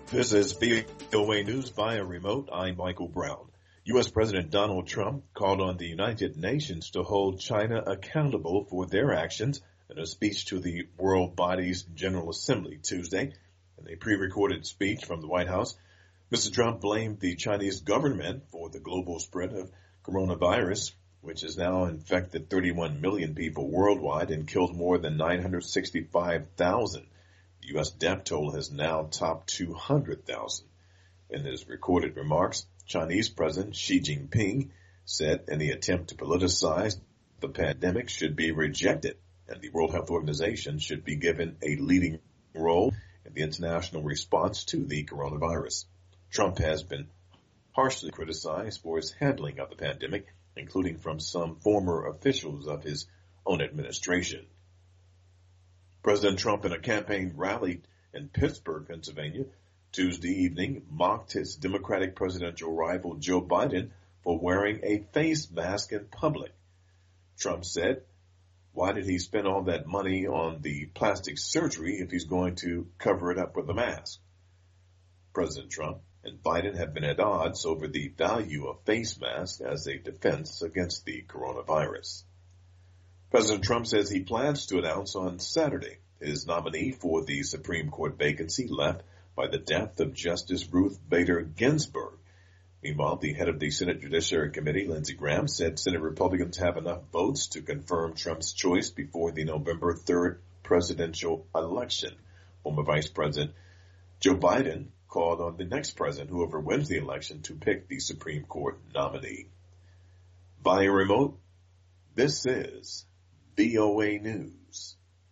This is VOA News via remote. I'm Michael Brown. U.S. President Donald Trump called on the United Nations to hold China accountable for their actions in a speech to the world body's General Assembly Tuesday. In a pre-recorded speech from the White House, Mr. Trump blamed the Chinese government for the global spread of coronavirus, which has now infected 31 million people worldwide and killed more than 965,000. The U.S. death toll has now topped 200,000. In his recorded remarks, Chinese President Xi Jinping said any attempt to politicize the pandemic should be rejected, and the World Health Organization should be given a leading role in the international response to the coronavirus. Trump has been harshly criticized for his handling of the pandemic, including from some former officials of his own administration. President Trump, in a campaign rally in Pittsburgh, Pennsylvania, Tuesday evening, mocked his Democratic presidential rival Joe Biden for wearing a face mask in public. Trump said, "Why did he spend all that money on the plastic surgery if he's going to cover it up with a mask?" President Trump and Biden have been at odds over the value of face masks as a defense against the coronavirus. President Trump says he plans to announce on Saturday his nominee for the Supreme Court vacancy left by the death of Justice Ruth Bader Ginsburg. Meanwhile, the head of the Senate Judiciary Committee, Lindsey Graham, said Senate Republicans have enough votes to confirm Trump's choice before the November 3rd presidential election. Former Vice President Joe Biden called on the next president, whoever wins the election, to pick the Supreme Court nominee. Via remote, this is VOA News.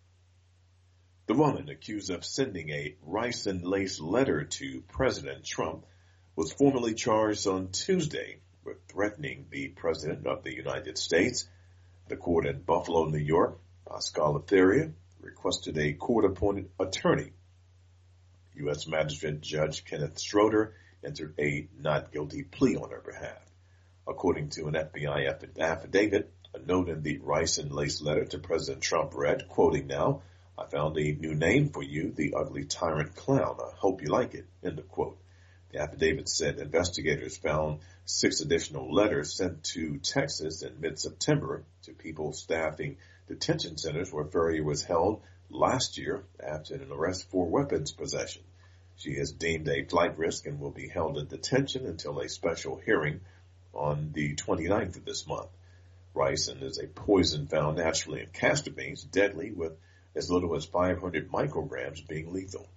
The woman accused of sending a rice and lace letter to President Trump was formally charged on Tuesday with threatening the President of the United States. The court in Buffalo, New York, Pascal Etheria, requested a court-appointed attorney. U.S. Magistrate Judge Kenneth Schroeder entered a not guilty plea on her behalf. According to an FBI affidavit, a note in the rice and lace letter to President Trump read, quoting now, "I found a new name for you, the ugly tyrant clown. I hope you like it," end of quote. The affidavit said investigators found 6 additional letters sent to Texas in mid-September to people staffing detention centers where Ferrier was held last year after an arrest for weapons possession. She is deemed a flight risk and will be held in detention until a special hearing on the 29th of this month. Ricin is a poison found naturally in castor beans, deadly with as little as 500 micrograms being lethal.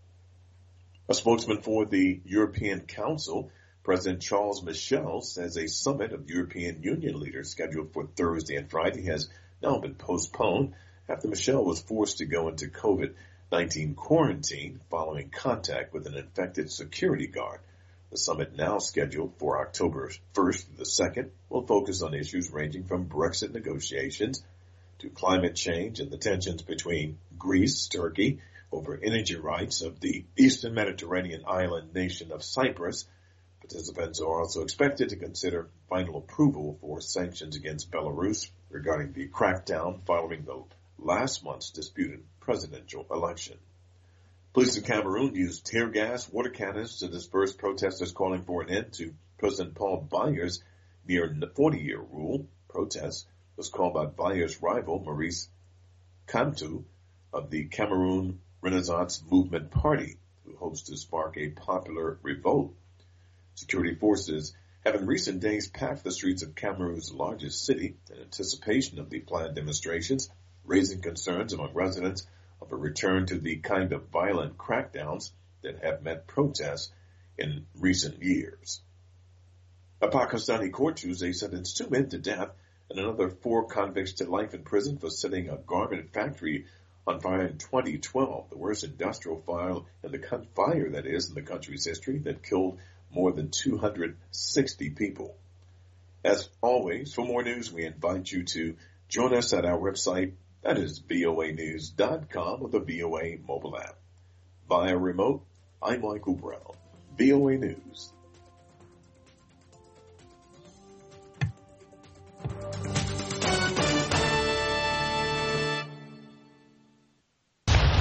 A spokesman for the European Council, President Charles Michel, says a summit of European Union leaders scheduled for Thursday and Friday has now been postponed after Michel was forced to go into COVID-19 quarantine following contact with an infected security guard. The summit, now scheduled for October 1st to the 2nd, will focus on issues ranging from Brexit negotiations to climate change and the tensions between Greece, Turkey, over energy rights of the Eastern Mediterranean island nation of Cyprus. Participants are also expected to consider final approval for sanctions against Belarus regarding the crackdown following the last month's disputed presidential election. Police in Cameroon used tear gas, water cannons to disperse protesters calling for an end to President Paul Biya's near 40-year rule. Protest was called by Biya's rival, Maurice Kamto, of the Cameroon Renaissance Movement Party, who hopes to spark a popular revolt. Security forces have in recent days packed the streets of Cameroon's largest city in anticipation of the planned demonstrations, raising concerns among residents of a return to the kind of violent crackdowns that have met protests in recent years. A Pakistani court Tuesday sentenced 2 men to death and another 4 convicts to life in prison for setting a garment factory on fire in 2012, the worst industrial fire in the country's history that killed more than 260 people. As always, for more news, we invite you to join us at our website, that is voanews.com, or the VOA mobile app. Via remote, I'm Michael Brown, VOA News.